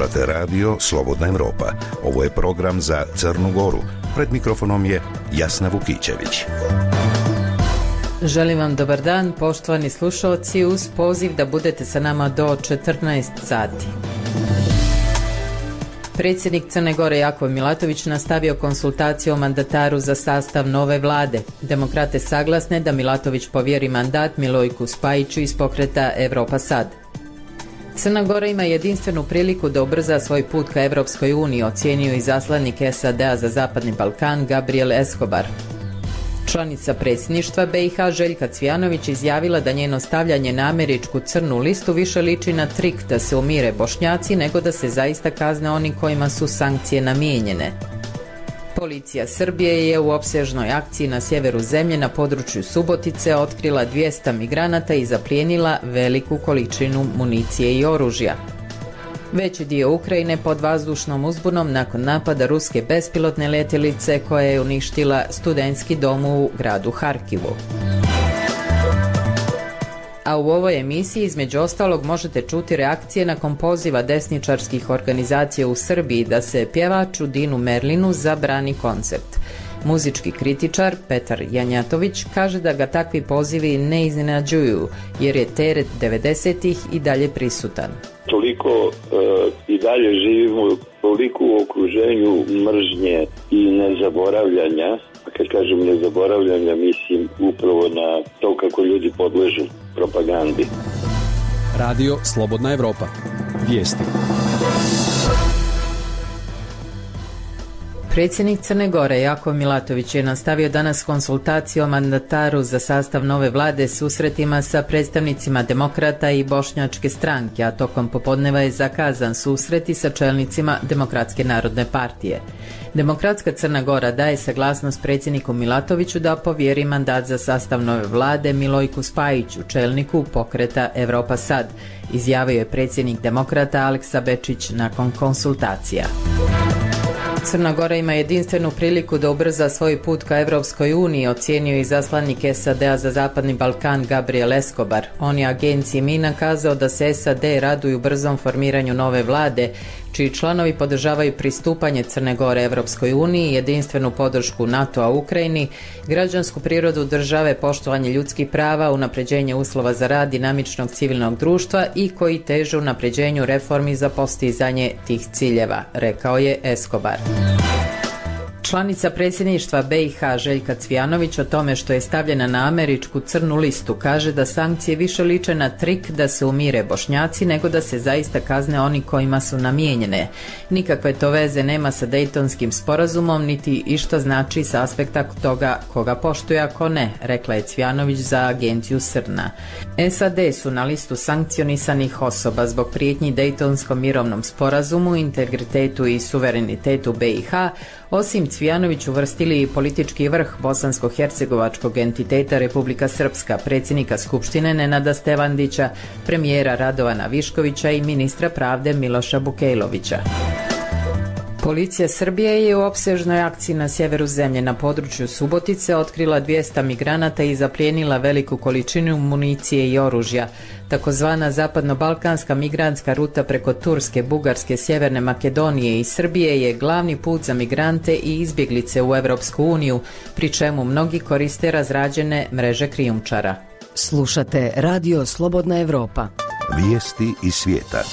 Slušate radio Slobodna Evropa. Ovo je program za Crnu Goru. Pred mikrofonom je Jasna Vukićević. Želim vam dobar dan, poštovani slušalci, uz poziv da budete sa nama do 14 sati. Predsjednik Crne Gore Jakov Milatović nastavio konsultaciju o mandataru za sastav nove vlade. Demokrate saglasne da Milatović povjeri mandat Milojku Spajiću iz pokreta Evropa Sad. Crna Gora ima jedinstvenu priliku da ubrza svoj put ka Evropskoj uniji, ocijenio izaslanik SAD-a za Zapadni Balkan Gabriel Escobar. Članica predsjedništva BiH Željka Cvijanović izjavila da njeno stavljanje na američku crnu listu više liči na trik da se umire Bošnjaci nego da se zaista kazne oni kojima su sankcije namijenjene. Policija Srbije je u opsežnoj akciji na sjeveru zemlje na području Subotice otkrila 200 migranata i zaplijenila veliku količinu municije i oružja. Veći dio Ukrajine pod vazdušnom uzbunom nakon napada ruske bespilotne letjelice koja je uništila studentski dom u gradu Harkivu. A u ovoj emisiji između ostalog možete čuti reakcije nakon poziva desničarskih organizacija u Srbiji da se pjevaču Dinu Merlinu zabrani koncert. Muzički kritičar Petar Janjatović kaže da ga takvi pozivi ne iznenađuju jer je teret 90-ih i dalje prisutan. Toliko i dalje živimo toliko u okruženju mržnje i nezaboravljanja. A kad kažem nezaboravljanja, mislim upravo na to kako ljudi podležu propagandi. Radio Slobodna Evropa. Vijesti. Predsjednik Crne Gore Jakov Milatović je nastavio danas konsultaciju o mandataru za sastav nove vlade susretima sa predstavnicima Demokrata i Bošnjačke stranke, a tokom popodneva je zakazan susret i sa čelnicima Demokratske narodne partije. Demokratska Crna Gora daje saglasnost predsjedniku Milatoviću da povjeri mandat za sastav nove vlade Milojku Spajiću, čelniku pokreta Evropa Sad, izjavio je predsjednik Demokrata Aleksa Bečić nakon konsultacija. Crna Gora ima jedinstvenu priliku da ubrza svoj put ka Evropskoj uniji, ocijenio izaslanik SAD-a za Zapadni Balkan Gabriel Escobar. On je agenciji MINA kazao da se SAD raduju brzom formiranju nove vlade, čiji članovi podržavaju pristupanje Crne Gore Evropskoj uniji, jedinstvenu podršku NATO-a Ukrajini, građansku prirodu države, poštovanje ljudskih prava, unapređenje uslova za rad dinamičnog civilnog društva i koji teže unapređenju reformi za postizanje tih ciljeva, rekao je Escobar. Članica predsjedništva BiH Željka Cvijanović o tome što je stavljena na američku crnu listu kaže da sankcije više liče na trik da se umire Bošnjaci nego da se zaista kazne oni kojima su namijenjene. Nikakve to veze nema sa Dejtonskim sporazumom niti išta znači sa aspekta toga koga poštuje ako ne, rekla je Cvijanović za agenciju Srna. SAD su na listu sankcionisanih osoba zbog prijetnji Dejtonskom mirovnom sporazumu, integritetu i suverenitetu BiH, osim Cvijanović uvrstili i politički vrh bosansko-hercegovačkog entiteta Republika Srpska, predsjednika Skupštine Nenada Stevandića, premijera Radovana Viškovića i ministra pravde Miloša Bukejlovića. Policija Srbije je u opsežnoj akciji na sjeveru zemlje na području Subotice otkrila 200 migranata i zaplijenila veliku količinu municije i oružja. Takozvana zapadno-balkanska migrantska ruta preko Turske, Bugarske, Sjeverne Makedonije i Srbije je glavni put za migrante i izbjeglice u Evropsku uniju, pri čemu mnogi koriste razrađene mreže krijumčara. Slušate Radio Slobodna Evropa. Vijesti iz svijeta.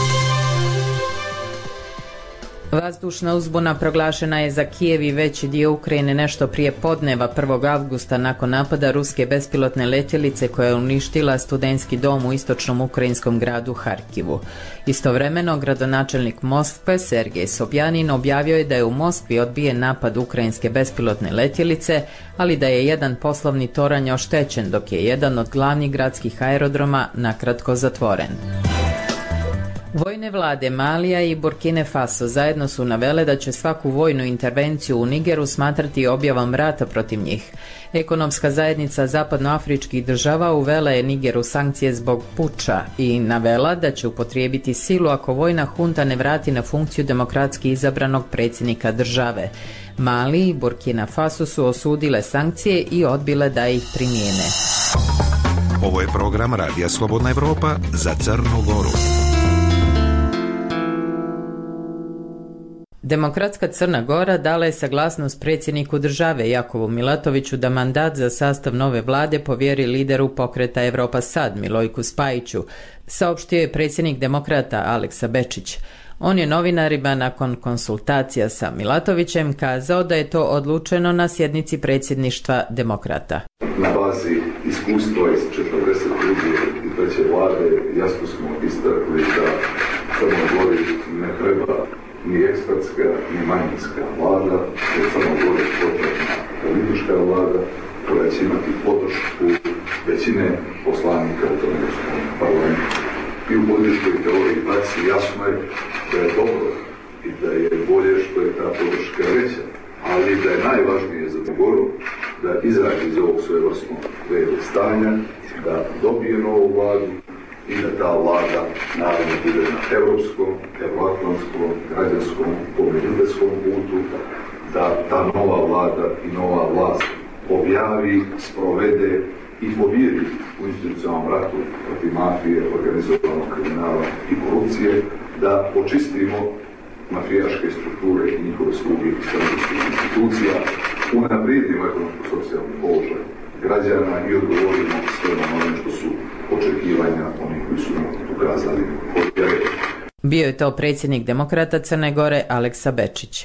Vazdušna uzbuna proglašena je za Kijev i veći dio Ukrajine nešto prije podneva 1. avgusta nakon napada ruske bespilotne letjelice koja je uništila studentski dom u istočnom ukrajinskom gradu Harkivu. Istovremeno, gradonačelnik Moskve Sergej Sobjanin objavio je da je u Moskvi odbijen napad ukrajinske bespilotne letjelice, ali da je jedan poslovni toranj oštećen, dok je jedan od glavnih gradskih aerodroma nakratko zatvoren. Vojne vlade Malija i Burkine Faso zajedno su navele da će svaku vojnu intervenciju u Nigeru smatrati objavom rata protiv njih. Ekonomska zajednica zapadnoafričkih država uvela je Nigeru sankcije zbog puča i navela da će upotrijebiti silu ako vojna hunta ne vrati na funkciju demokratski izabranog predsjednika države. Mali i Burkina Faso su osudile sankcije i odbile da ih primijene. Ovo je program Radija Slobodna Evropa za Crnu Goru. Demokratska Crna Gora dala je saglasnost predsjedniku države Jakovu Milatoviću da mandat za sastav nove vlade povjeri lideru pokreta Evropa Sad Milojku Spajiću, saopštio je predsjednik Demokrata Aleksa Bečić. On je novinarima nakon konsultacija sa Milatovićem kazao da je to odlučeno na sjednici predsjedništva Demokrata. Na bazi iskustva iz 42. i 3. vlade jasno smo istakli da Crnoj Gori ne treba ni ekspertska ni manjinska vlada, jer Crnoj Gori je potrebna politička vlada koja će imati podršku većine poslanika u Crnogorskom parlamentu. I u političkoj teoriji i praksi jasno je da je dobro i da je bolje što je ta podrška veća, ali da je najvažnije za Crnu Goru da izađe iz ovog svojevrsnog stanja, da dobije novu vladu i da ta vlada naravno bude na evropskom, evroatlantskom, građanskom, pomeđuljskom putu, da ta nova vlada i nova vlast objavi, sprovede i pobjedi u institucionalnom ratu protiv mafije, organizovanog kriminala i korupcije, da očistimo mafijaške strukture i njihove sluge i crnogorskih institucija, unaprijedimo ekonomsko-socijalni položaj građana i odgovorimo sve na ono što su očekivanja onih koji su nam ukazali povjerenje. Bio je to predsjednik Demokrata Crne Gore Aleksa Bečić.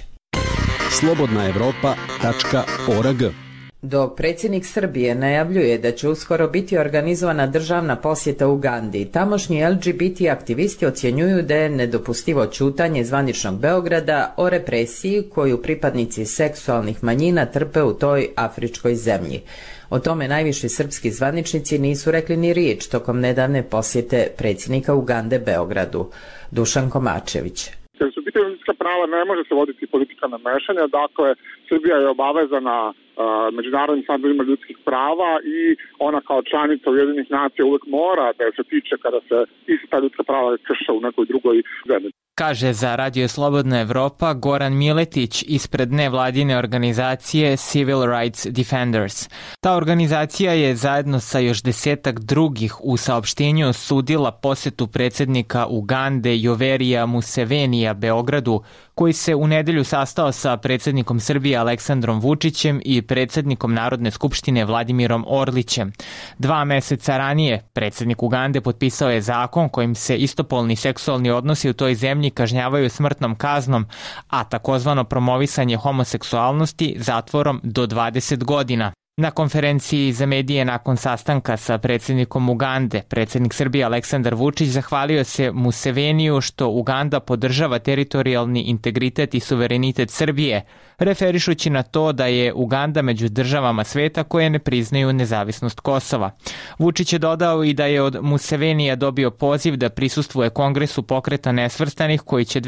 slobodnaevropa.org. Dok predsjednik Srbije najavljuje da će uskoro biti organizovana državna posjeta Ugandi, tamošnji LGBT aktivisti ocjenjuju da je nedopustivo ćutanje zvaničnog Beograda o represiji koju pripadnici seksualnih manjina trpe u toj afričkoj zemlji. O tome najviši srpski zvaničnici nisu rekli ni riječ tokom nedavne posjete predsjednika Ugande Beogradu. Dušan Komačević. Kad su pitanje ljudska prava, ne može se voditi politika namešanja, dakle Srbija je obavezana međunarodnim standardima ljudskih prava i ona kao članica Ujedinjenih nacija uvek mora da se tiče kada se ista ljudska prava krše u nekoj drugoj zemlji. Kaže za Radio Slobodna Evropa Goran Miletić ispred nevladine organizacije Civil Rights Defenders. Ta organizacija je zajedno sa još 10 drugih u saopštenju osudila posjetu predsjednika Ugande Yoverija Musevenija Beogradu, koji se u nedelju sastao sa predsjednikom Srbije Aleksandrom Vučićem i predsjednikom Narodne skupštine Vladimirom Orlićem. 2 meseca ranije predsjednik Ugande potpisao je zakon kojim se istopolni seksualni odnosi u toj zemlji kažnjavaju smrtnom kaznom, a takozvano promovisanje homoseksualnosti zatvorom do 20 godina. Na konferenciji za medije nakon sastanka sa predsjednikom Ugande, predsjednik Srbije Aleksandar Vučić zahvalio se Museveniju što Uganda podržava teritorijalni integritet i suverenitet Srbije, referišući na to da je Uganda među državama sveta koje ne priznaju nezavisnost Kosova. Vučić je dodao i da je od Musevenija dobio poziv da prisustvuje Kongresu pokreta nesvrstanih koji će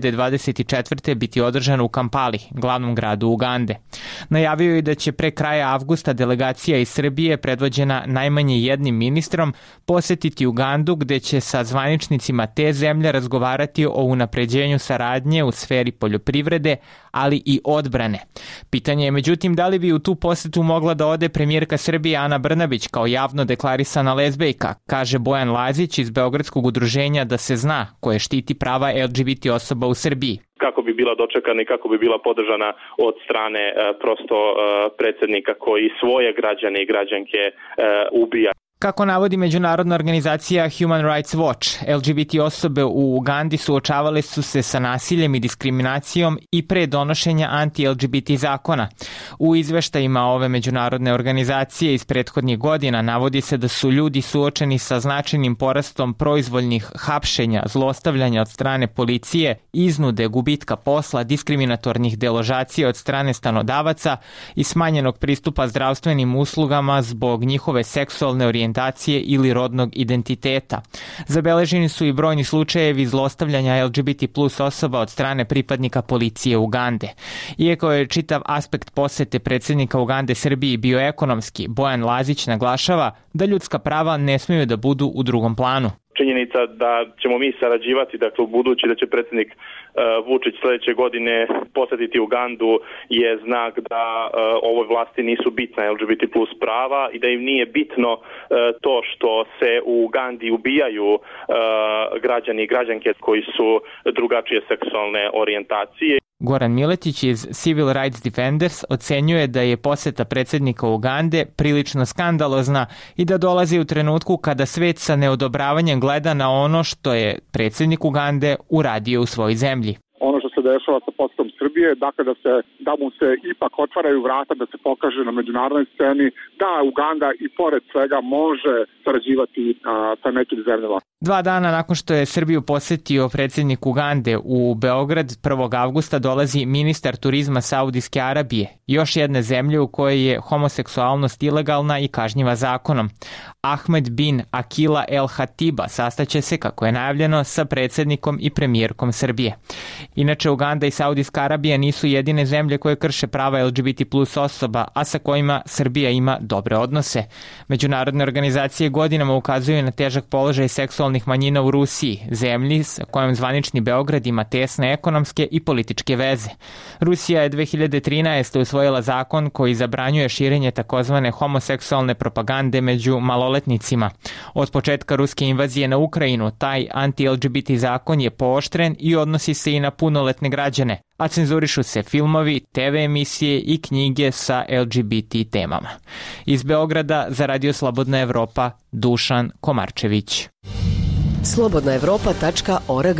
2024. biti održan u Kampali, glavnom gradu Ugande. Najavio je da će pre kraja avgusta delegacija iz Srbije, predvođena najmanje jednim ministrom, posjetiti Ugandu gde će sa zvaničnicima te zemlje razgovarati o unapređenju saradnje u sferi poljoprivrede, ali i odbrane. Pitanje je međutim da li bi u tu posjetu mogla da ode premijerka Srbije Ana Brnabić kao javno deklarisana lezbejka, kaže Bojan Lazić iz Beogradskog udruženja Da se zna, koje štiti prava LGBT osoba u Srbiji. Kako bi bila dočekana i kako bi bila podržana od strane predsjednika koji svoje građane i građanke ubija. Kako navodi međunarodna organizacija Human Rights Watch, LGBT osobe u Ugandi suočavale su se sa nasiljem i diskriminacijom i pre donošenja anti-LGBT zakona. U izveštajima ove međunarodne organizacije iz prethodnih godina navodi se da su ljudi suočeni sa značajnim porastom proizvoljnih hapšenja, zlostavljanja od strane policije, iznude, gubitka posla, diskriminatornih deložacija od strane stanodavaca i smanjenog pristupa zdravstvenim uslugama zbog njihove seksualne orijentacije ili rodnog identiteta. Zabeleženi su i brojni slučajevi zlostavljanja LGBT plus osoba od strane pripadnika policije Ugande. Iako je čitav aspekt posete predsjednika Ugande Srbiji bio ekonomski, Bojan Lazić naglašava da ljudska prava ne smiju da budu u drugom planu. Činjenica da ćemo mi sarađivati, dakle u budući da će predsjednik Vučić sljedeće godine posjetiti Ugandu je znak da ovoj vlasti nisu bitna LGBT plus prava i da im nije bitno to što se u Ugandi ubijaju građani i građanke koji su drugačije seksualne orijentacije. Goran Miletić iz Civil Rights Defenders ocenjuje da je poseta predsjednika Ugande prilično skandalozna i da dolazi u trenutku kada svet sa neodobravanjem gleda na ono što je predsjednik Ugande uradio u svojoj zemlji. Ono što se dešava sa posetom Srbije, dakle da mu se ipak otvaraju vrata, da se pokaže na međunarodnoj sceni da Uganda i pored svega može sarađivati sa nekim zemljama. 2 dana nakon što je Srbiju posjetio predsjednik Ugande u Beograd, 1. avgusta dolazi ministar turizma Saudijske Arabije, još jedne zemlje u kojoj je homoseksualnost ilegalna i kažnjiva zakonom. Ahmed bin Akila El Hatiba sastaće se, kako je najavljeno, sa predsjednikom i premijerkom Srbije. Inače, Uganda i Saudijska Arabija nisu jedine zemlje koje krše prava LGBT plus osoba, a sa kojima Srbija ima dobre odnose. Međunarodne organizacije godinama ukazuju na težak položaj seksualnih manjina u Rusiji, zemlji s kojom zvanični Beograd ima tesne ekonomske i političke veze. Rusija je 2013. usvojila zakon koji zabranjuje širenje takozvane homoseksualne propagande među maloletnicima. Od početka ruske invazije na Ukrajinu, taj anti-LGBT zakon je pooštren i odnosi se i na punoletne građane, a cenzurišu se filmovi, TV emisije i knjige sa LGBT temama. Iz Beograda za Radio Slobodna Evropa, Dušan Komarčević. slobodnaevropa.org.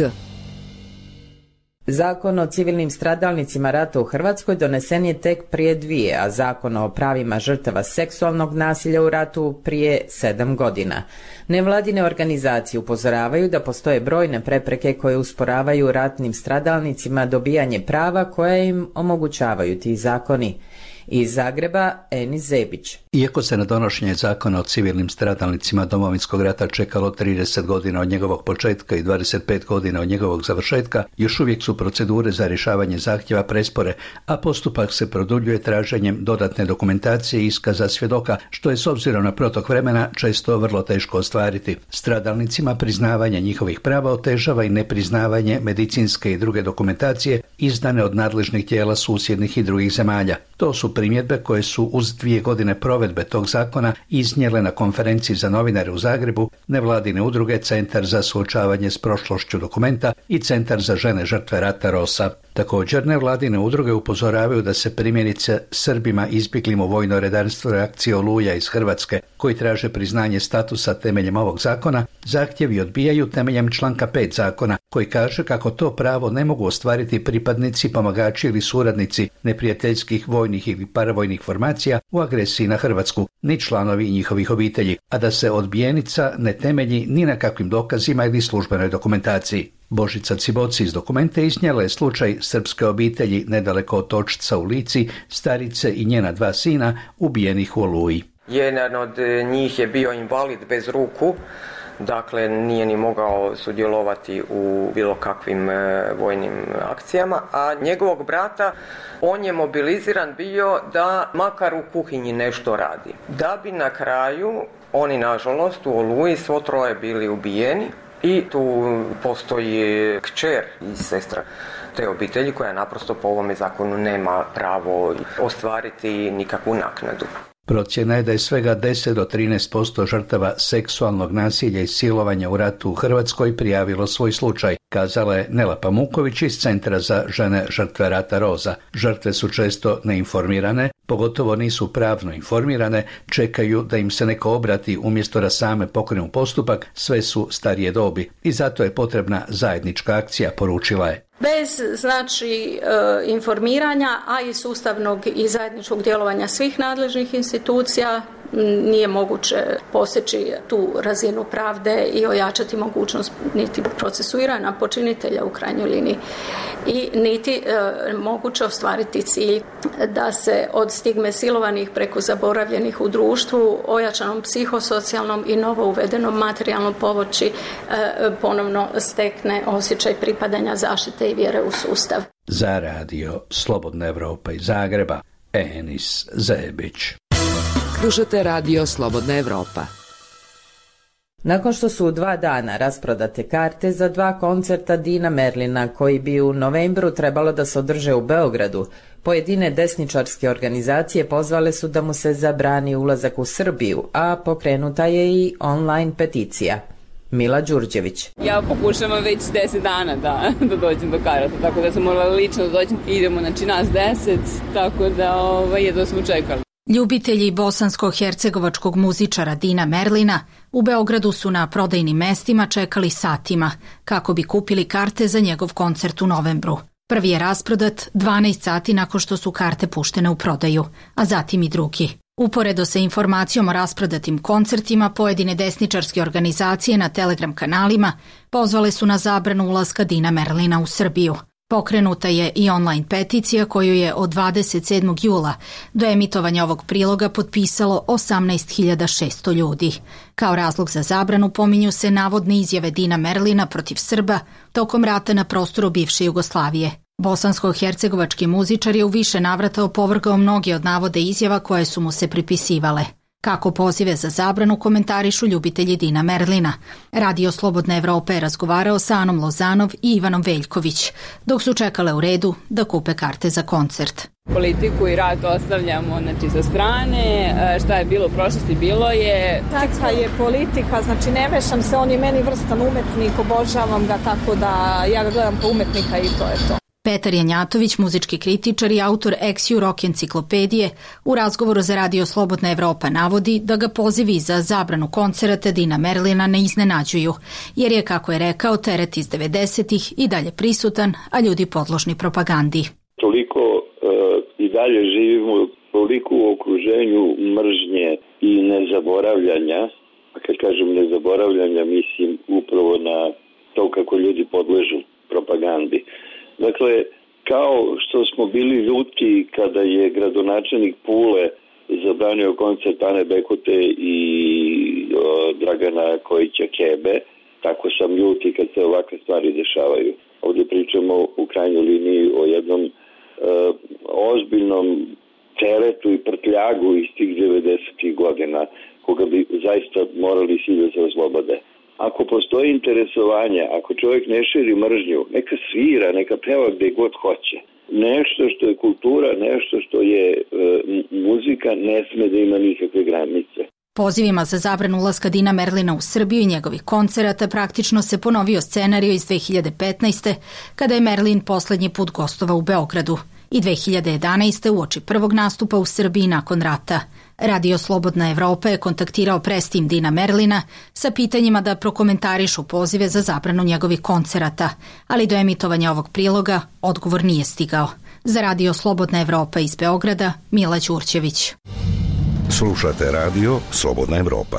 Zakon o civilnim stradalnicima rata u Hrvatskoj donesen je tek prije 2, a Zakon o pravima žrtava seksualnog nasilja u ratu prije 7 godina. Nevladine organizacije upozoravaju da postoje brojne prepreke koje usporavaju ratnim stradalnicima dobijanje prava koja im omogućavaju ti zakoni. Iz Zagreba, Enis Zebić. Iako se na donošenje zakona o civilnim stradalnicima Domovinskog rata čekalo 30 godina od njegovog početka i 25 godina od njegovog završetka, još uvijek su procedure za rješavanje zahtjeva prespore, a postupak se produljuje traženjem dodatne dokumentacije i iskaza svjedoka, što je s obzirom na protok vremena često vrlo teško ostvariti. Stradalnicima priznavanje njihovih prava otežava i nepriznavanje medicinske i druge dokumentacije izdane od nadležnih tijela susjednih i drugih zemalja. To su primjedbe koje su uz 2 godine provedbe tog zakona iznijele na konferenciji za novinare u Zagrebu nevladine udruge Centar za suočavanje s prošlošću Dokumenta i Centar za žene žrtve rata Rosa. Također, nevladine udruge upozoravaju da se primjerice Srbima izbjeglim u vojno redarstvo reakcije Oluja iz Hrvatske, koji traže priznanje statusa temeljem ovog zakona, zahtjevi odbijaju temeljem članka 5 zakona, koji kaže kako to pravo ne mogu ostvariti pripadnici, pomagači ili suradnici neprijateljskih vojnih ili paravojnih formacija u agresiji na Hrvatsku, ni članovi njihovih obitelji, a da se odbijenica ne temelji ni na kakvim dokazima ili službenoj dokumentaciji. Božica Ciboci iz Dokumenta iznijela je slučaj srpske obitelji nedaleko od Točca u Lici, starice i njena 2 sina ubijenih u Oluji. Jedan od njih je bio invalid bez ruku, dakle nije ni mogao sudjelovati u bilo kakvim vojnim akcijama, a njegovog brata, on je mobiliziran bio da makar u kuhinji nešto radi. Da bi na kraju oni, nažalost, u Oluji svo 3 bili ubijeni. I tu postoji kćer i sestra te obitelji koja naprosto po ovome zakonu nema pravo ostvariti nikakvu naknadu. Procjena je da je svega 10 do 13% žrtava seksualnog nasilja i silovanja u ratu u Hrvatskoj prijavilo svoj slučaj, kazala je Nela Pamuković iz Centra za žene žrtve rata Roza. Žrtve su često neinformirane, pogotovo nisu pravno informirane, čekaju da im se neko obrati umjesto da same pokrenu postupak, sve su starije dobi i zato je potrebna zajednička akcija, poručila je. Bez informiranja, a i sustavnog i zajedničkog djelovanja svih nadležnih institucija nije moguće postići tu razinu pravde i ojačati mogućnost niti procesuiranja počinitelja u krajnjoj liniji i niti moguće ostvariti cilj da se od stigme silovanih preko zaboravljenih u društvu, ojačanom psihosocijalnom i novo uvedenom materijalnom pomoći ponovno stekne osjećaj pripadanja, zaštite i vjere u sustav. Za Radio Slobodna Evropa iz Zagreba, Enis Zebić. Slušate Radio Slobodna Evropa. Nakon što su u 2 dana rasprodate karte za 2 koncerta Dina Merlina koji bi u novembru trebalo da se održe u Beogradu, pojedine desničarske organizacije pozvale su da mu se zabrani ulazak u Srbiju, a pokrenuta je i online peticija. Mila Đurđević. Ja pokušavam već 10 dana da dođem do karata, tako da sam morala lično da dođem. Idemo, znači nas 10, tako da jedno smo čekali. Ljubitelji bosansko-hercegovačkog muzičara Dina Merlina u Beogradu su na prodajnim mestima čekali satima kako bi kupili karte za njegov koncert u novembru. Prvi je rasprodat 12 sati nakon što su karte puštene u prodaju, a zatim i drugi. Uporedo sa informacijom o rasprodatim koncertima, pojedine desničarske organizacije na Telegram kanalima pozvale su na zabranu ulaska Dina Merlina u Srbiju. Pokrenuta je i online peticija koju je od 27. jula do emitovanja ovog priloga potpisalo 18.600 ljudi. Kao razlog za zabranu pominju se navodne izjave Dina Merlina protiv Srba tokom rata na prostoru bivše Jugoslavije. Bosansko-hercegovački muzičar je u više navrata opovrgao mnoge od navode izjava koje su mu se pripisivale. Kako pozive za zabranu komentarišu ljubitelji Dina Merlina. Radio Slobodna Evropa je razgovarao sa Anom Lozanov i Ivanom Veljković, dok su čekale u redu da kupe karte za koncert. Politiku i rat ostavljamo sa strane, šta je bilo u prošlosti bilo je... Takva je politika, znači ne mešam se, on je meni vrstan umetnik, obožavam ga, tako da ja ga gledam kao umetnika i to je to. Petar Janjatović, muzički kritičar i autor Ex-Ju rock enciklopedije, u razgovoru za Radio Slobodna Evropa navodi da ga pozivi za zabranu koncerata Dina Merlina ne iznenađuju, jer je, kako je rekao, teret iz 90-ih i dalje prisutan, a ljudi podložni propagandi. Toliko i dalje živimo toliko u okruženju mržnje i nezaboravljanja, a kad kažem nezaboravljanja mislim upravo na to kako ljudi podležu propagandi. Dakle, kao što smo bili ljuti kada je gradonačelnik Pule zabranio koncert Ane Bekote i Dragana Kojića Kebe, tako sam ljuti kad se ovakve stvari dešavaju. Ovdje pričamo u krajnjoj liniji o jednom ozbiljnom teretu i prtljagu iz tih 90-ih godina, koga bi zaista morali svi da se oslobode. Ako postoji interesovanje, ako čovjek ne širi mržnju, neka svira, neka peva gdje god hoće. Nešto što je kultura, nešto što je muzika, ne sme da ima nikakve granice. Pozivima za zabranu ulaska Dina Merlina u Srbiju i njegovih koncerata praktično se ponovio scenario iz 2015. kada je Merlin poslednji put gostovao u Beogradu i 2011. uoči prvog nastupa u Srbiji nakon rata. Radio Slobodna Evropa je kontaktirao prestim Dina Merlina sa pitanjima da prokomentarišu pozive za zabranu njegovih koncerata, ali do emitovanja ovog priloga odgovor nije stigao. Za Radio Slobodna Evropa iz Beograda, Mila Đurđević. Slušate Radio Slobodna Evropa.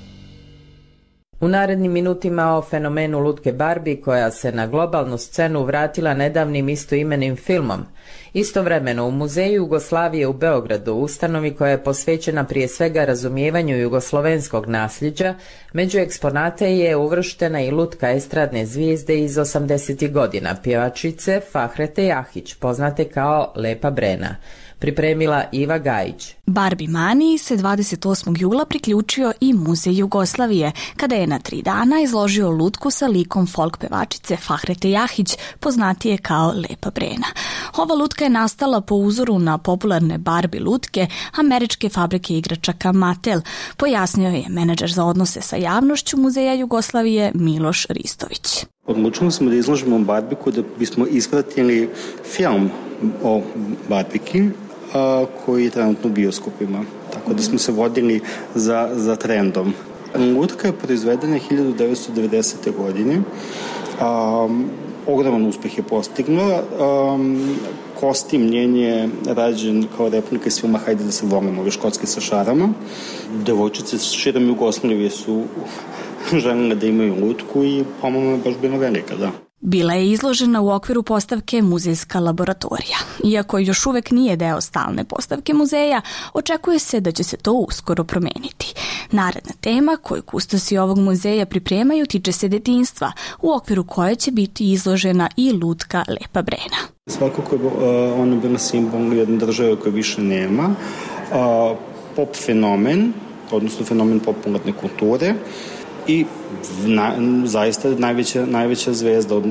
U narednim minutima o fenomenu lutke Barbie koja se na globalnu scenu vratila nedavnim istoimenim filmom. Istovremeno u Muzeju Jugoslavije u Beogradu, ustanovi koja je posvećena prije svega razumijevanju jugoslovenskog nasljeđa, među eksponate je uvrštena i lutka estradne zvijezde iz 80. godina, pjevačice Fahrete Jahić, poznate kao Lepa Brena. Pripremila Iva Gajić. Barbie maniji se 28. jula priključio i Muzej Jugoslavije, kada je na 3 dana izložio lutku sa likom folk pevačice Fahrete Jahić, poznatije kao Lepa Brena. Ova lutka je nastala po uzoru na popularne Barbie lutke američke fabrike igračaka Mattel, pojasnio je menadžer za odnose sa javnošću Muzeja Jugoslavije Miloš Ristović. Odlučili smo da izložimo Barbiku da bismo ispratili film o Barbiki koji je trenutno u bioskopima. Tako da smo se vodili za trendom. Lutka je proizvedena 1990. godine. Ogroman uspeh je postignula. Kostim njen je rađen kao replika iz filma Hajde da se volimo, ove škotske sa šarama. Devojčice širom Jugoslavije su željela da imaju lutku i pomalo je baš bila velika, da. Bila je izložena u okviru postavke Muzejska laboratorija. Iako još uvek nije deo stalne postavke muzeja, očekuje se da će se to uskoro promeniti. Naredna tema koju kustosi ovog muzeja pripremaju tiče se detinjstva, u okviru koje će biti izložena i lutka Lepa Brena. Svakako je ona bila simbol jedne države koje više nema. Pop fenomen, odnosno fenomen popularne kulture, i zaista najveća zvezda, odnosno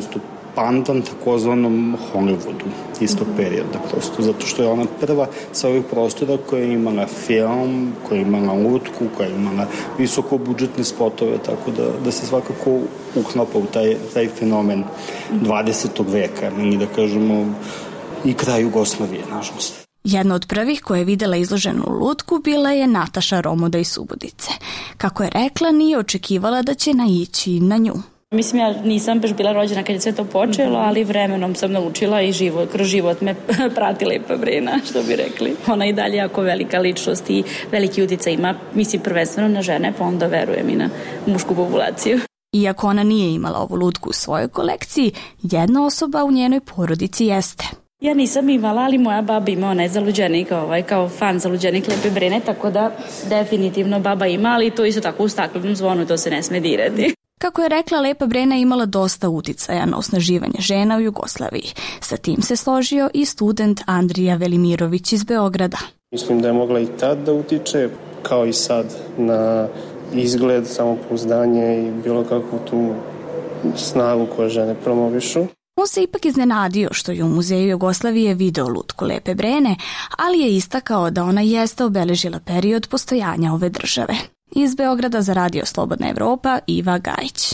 pandan takozvanom Hollywoodu iz tog perioda prosto, zato što je ona prva sa ovih prostora koja je imala film, koja je imala lutku, koja je imala visoko budžetne spotove, tako da se svakako uklapa u taj fenomen 20. veka, i da kažemo i kraj Jugoslavije, nažalost. Jedna od prvih koja je videla izloženu lutku bila je Nataša Romoda iz Subotice. Kako je rekla, nije očekivala da će naići na nju. Mislim, ja nisam baš bila rođena kad je sve to počelo, ali vremenom sam naučila i kroz život me prati Lepa Brena, što bi rekli. Ona i dalje jako velika ličnost i veliki uticaj ima, mislim, prvenstveno na žene, pa onda verujem i na mušku populaciju. Iako ona nije imala ovu lutku u svojoj kolekciji, jedna osoba u njenoj porodici jeste. Ja nisam imala, ali moja baba ima, ona je zaluđenik, kao fan zaluđenik Lepe Brene, tako da definitivno baba ima, ali to isto tako u staklenom zvonu, to se ne sme dirati. Kako je rekla, Lepa Brena imala dosta uticaja na osnaživanje žena u Jugoslaviji. Sa tim se složio i student Andrija Velimirović iz Beograda. Mislim da je mogla i tad da utiče, kao i sad, na izgled, samopouzdanje i bilo kakvu tu snagu koju žene promovišu. On se ipak iznenadio što je u Muzeju Jugoslavije video lutku Lepe Brene, ali je istakao da ona jeste obeležila period postojanja ove države. Iz Beograda za Radio Slobodna Evropa, Iva Gajić.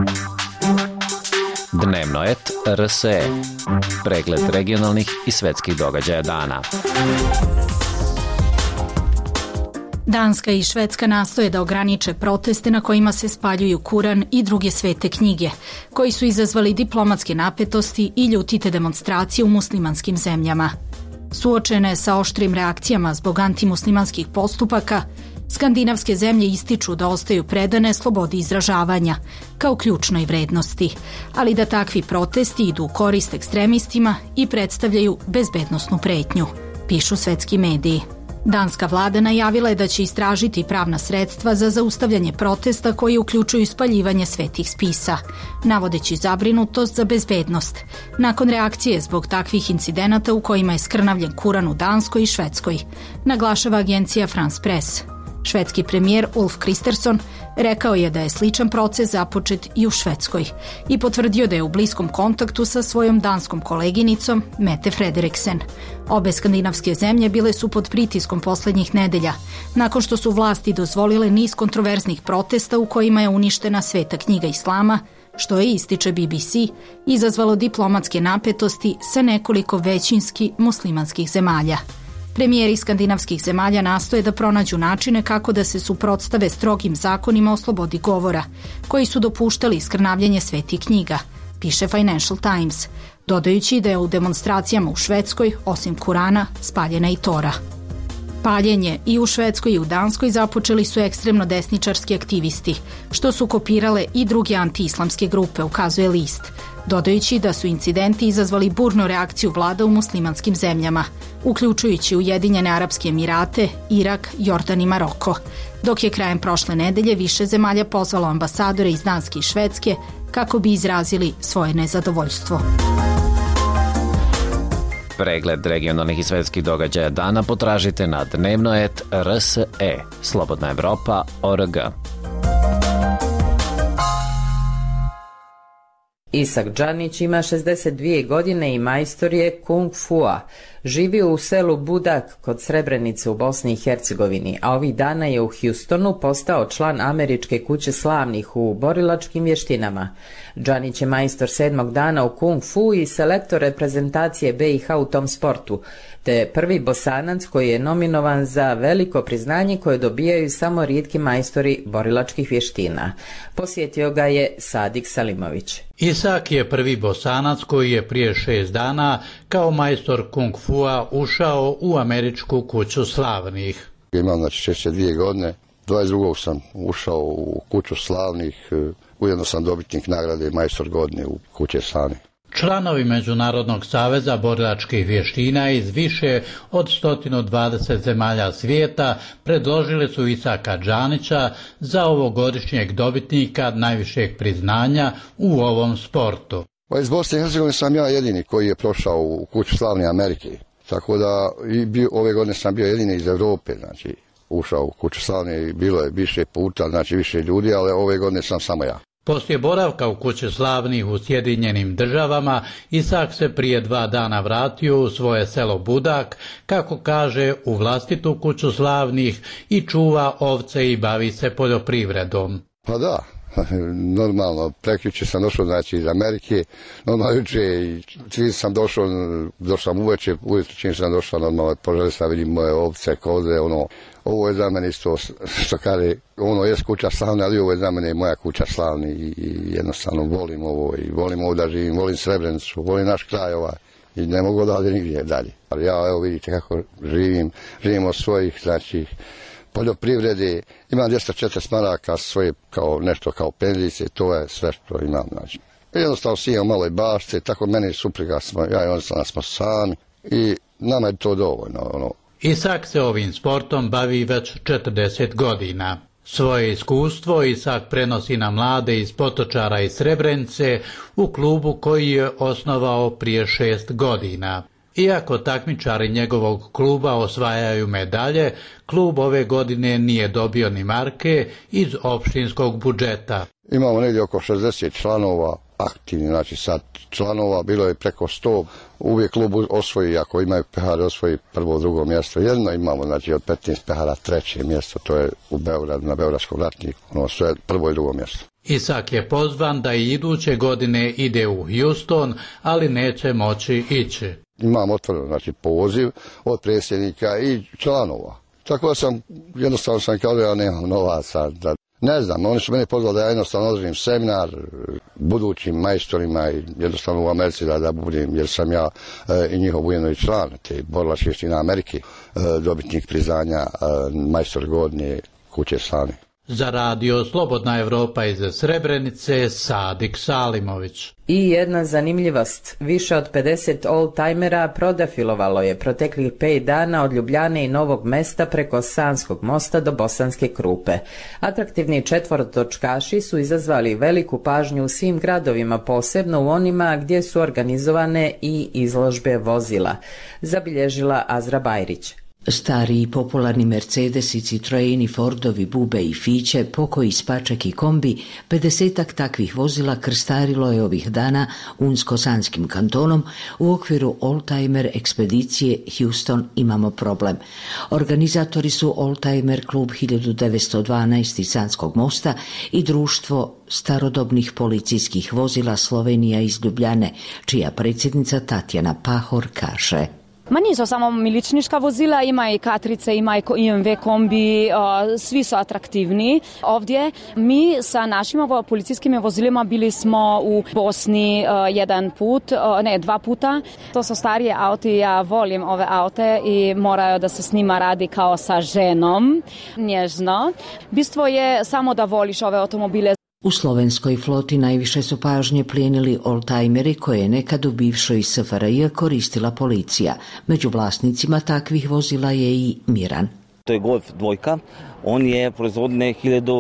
Dnevno et RSE. Pregled regionalnih i svetskih događaja dana. Danska i Švedska nastoje da ograniče proteste na kojima se spaljuju Kuran i druge svete knjige, koji su izazvali diplomatske napetosti i ljutite demonstracije u muslimanskim zemljama. Suočene sa oštrim reakcijama zbog antimuslimanskih postupaka, skandinavske zemlje ističu da ostaju predane slobodi izražavanja kao ključnoj vrednosti, ali da takvi protesti idu u korist ekstremistima i predstavljaju bezbednosnu pretnju, pišu svetski mediji. Danska vlada najavila je da će istražiti pravna sredstva za zaustavljanje protesta koji uključuju spaljivanje svetih spisa, navodeći zabrinutost za bezbednost, nakon reakcije zbog takvih incidenata u kojima je skrnavljen Kuran u Danskoj i Švedskoj, naglašava agencija France Press. Švedski premijer Ulf Kristersson rekao je da je sličan proces započet i u Švedskoj i potvrdio da je u bliskom kontaktu sa svojom danskom koleginicom Mette Frederiksen. Obe skandinavske zemlje bile su pod pritiskom poslednjih nedelja, nakon što su vlasti dozvolile niz kontroverznih protesta u kojima je uništena sveta knjiga islama, što je, ističe BBC, izazvalo diplomatske napetosti sa nekoliko većinski muslimanskih zemalja. Premijeri skandinavskih zemalja nastoje da pronađu načine kako da se suprotstave strogim zakonima o slobodi govora, koji su dopuštali skrnavljanje svetih knjiga, piše Financial Times, dodajući da je u demonstracijama u Švedskoj, osim Kurana, spaljena i Tora. Paljenje i u Švedskoj i u Danskoj započeli su ekstremno desničarski aktivisti, što su kopirale i druge antiislamske grupe, ukazuje list, dodajući da su incidenti izazvali burnu reakciju vlada u muslimanskim zemljama, uključujući Ujedinjene Arapske Emirate, Irak, Jordan i Maroko, dok je krajem prošle nedelje više zemalja pozvalo ambasadore iz Danske i Švedske kako bi izrazili svoje nezadovoljstvo. Pregled regionalnih i svetskih događaja dana potražite na dnevno.rs.e, Slobodna Evropa.org. Isak Džanić ima 62 godine i majstor je kung fua. Živi u selu Budak kod Srebrenice u Bosni i Hercegovini, a ovih dana je u Houstonu postao član Američke kuće slavnih u borilačkim vještinama. Džanić je majstor 7. dana u kung fu i selektor reprezentacije BiH u tom sportu, te prvi Bosanac koji je nominovan za veliko priznanje koje dobijaju samo rijetki majstori borilačkih vještina. Posjetio ga je Sadik Salimović. Isak je prvi Bosanac koji je prije 6 dana kao majstor kung fua ušao u Američku kuću slavnih. Imam znači 62 godine, 22. sam ušao u kuću slavnih, ujedno sam dobitnik nagrade majstor godine u kuće slavnih. Članovi Međunarodnog saveza borilačkih vještina iz više od 120 zemalja svijeta predložili su Isaka Džanića za ovogodišnjeg dobitnika najvišeg priznanja u ovom sportu. Iz Bosne i Hercegovine sam ja jedini koji je prošao u kuću slavne Amerike, tako da ove godine sam bio jedini iz Europe, znači ušao u kuću slavne i bilo je više puta, znači više ljudi, ali ove godine sam samo ja. Poslije boravka u kući slavnih u Sjedinjenim Državama, Isak se prije 2 dana vratio u svoje selo Budak, kako kaže, u vlastitu kuću slavnih i čuva ovce i bavi se poljoprivredom. Pa da, normalno, prekjuče sam došao iz Amerike, normalno juče čim sam došao sam uveče, ujutro čim sam došao, normalno poželio sam vidim moje ovce, koze, ovo je za mene isto, što kaže, je kuća slavna, ali ovo je za mene moja kuća slavna i jednostavno volim ovo i volim ovo da živim, volim Srebrenicu, volim naš kraj i ne mogu odavde nigdje dalje. Ali ja, evo vidite kako živim od svojih, poljoprivrede, imam 240 maraka svoje nešto kao penzice, to je sve što imam. Jednostavno sijemo malo i bašce, tako meni supruga ja i on smo sami i nama je to dovoljno. Isak se ovim sportom bavi već 40 godina. Svoje iskustvo Isak prenosi na mlade iz Potočara i Srebrenice u klubu koji je osnovao prije 6 godina. Iako takmičari njegovog kluba osvajaju medalje, klub ove godine nije dobio ni marke iz opštinskog budžeta. Imamo negdje oko 60 članova aktivni, sad članova bilo je preko 100. Uvijek klub osvoji, ako imaju pehare, osvoji prvo, drugo mjesto. Jedno imamo, od 15 pehara 3. mjesto, to je u Beogradu, na Beogradskom ratniku, sve prvo i drugo mjesto. Isak je pozvan da i iduće godine ide u Houston, ali neće moći ići. Imam otvoreno, poziv od predsjednika i članova. Tako da jednostavno sam kao da ja nemam novaca. Ne znam, oni su mene pozvali da ja jednostavno održim seminar budućim majstorima i jednostavno u Americi da budem, jer sam ja i njihov ujedno i član te borilačke vještine Amerike, dobitnik priznanja majstor godine kuće slavnih. Za radio Slobodna Evropa iz Srebrenice, Sadik Salimović. I jedna zanimljivost. Više od 50 oldtimera prodefilovalo je proteklih 5 dana od Ljubljane i Novog Mesta preko Sanskog mosta do Bosanske Krupe. Atraktivni četvorotočkaši su izazvali veliku pažnju u svim gradovima, posebno u onima gdje su organizovane i izložbe vozila, zabilježila Azra Bajrić. Stari i popularni Mercedesi, Citroeni, Fordovi, Bube i Fiće, pokoji Spačak i Kombi, 50-ak takvih vozila krstarilo je ovih dana Unsko-Sanskim kantonom u okviru oldtimer ekspedicije Houston imamo problem. Organizatori su Oldtimer klub 1912 iz Sanskog mosta i društvo starodobnih policijskih vozila Slovenija iz Ljubljane, čija predsjednica Tatjana Pahor kaže: Ma nisu samo miličniška vozila, ima i katrice, ima i IMV kombi, svi su atraktivni. Ovdje mi sa našim policijskim vozilima bili smo u Bosni 2 puta. To su starije auti, ja volim ove aute i moraju da se s njima radi kao sa ženom, nježno. Bistvo je samo da voliš ove automobile. U slovenskoj floti najviše su pažnje plijenili oldtimeri koje je nekad u bivšoj SFRJ koristila policija. Među vlasnicima takvih vozila je i Miran. To je Golf 2, on je proizvodne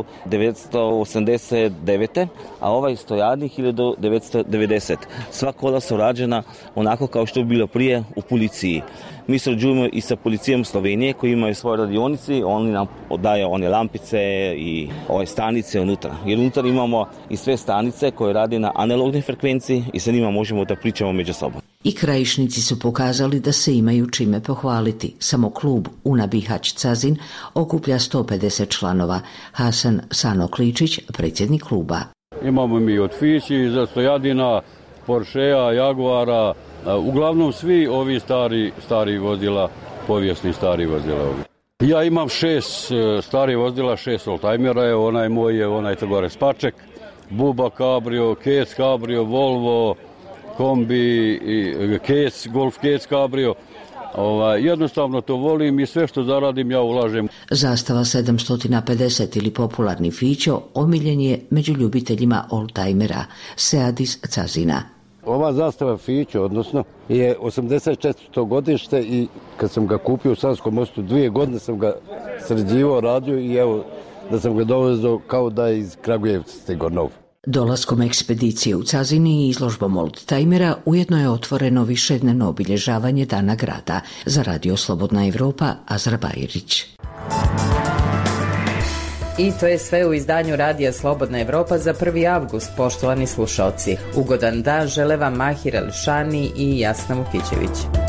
1989. a ovaj stojadni 1990. Sva kola su rađena onako kao što je bilo prije u policiji. Mi surađujemo i sa policijom Slovenije koji imaju svoje radionice, oni nam daju one lampice i ove stanice unutra. Jer unutra imamo i sve stanice koje rade na analognoj frekvenciji i sa njima možemo da pričamo među sobom. I krajišnici su pokazali da se imaju čime pohvaliti. Samo klub Una Bihać Cazin okuplja 150 članova. Hasan Sanokličić, predsjednik kluba. Imamo mi od Fići, Stojadina, Porschea, Jaguara, uglavnom svi ovi stari vozila, povijesni stari vozila ovi. Ja imam 6 stari vozila, 6 oldtimera, onaj moj je onaj Tagore Spaček, Buba Cabrio, Kec Cabrio, Volvo, Kombi, Kec, Golf Kec Cabrio. Jednostavno to volim i sve što zaradim ja ulažem. Zastava 750 ili popularni Fićo omiljen je među ljubiteljima oldtimera. Sead iz Cazina. Ova zastava Fićo, odnosno, je 84. godište i kad sam ga kupio u Sanskom mostu 2 godine sam ga sređivao, radio i evo da sam ga dovezao kao da je iz Kragujevca stigao nov. Dolaskom ekspedicije u Cazini i izložbom oldtimera ujedno je otvoreno višednevno obilježavanje Dana grada. Za radio Slobodna Evropa, Azra Bajrić. I to je sve u izdanju Radija Slobodna Evropa za 1. avgust, poštovani slušalci. Ugodan dan žele vam Mahir Elšani i Jasna Vukićević.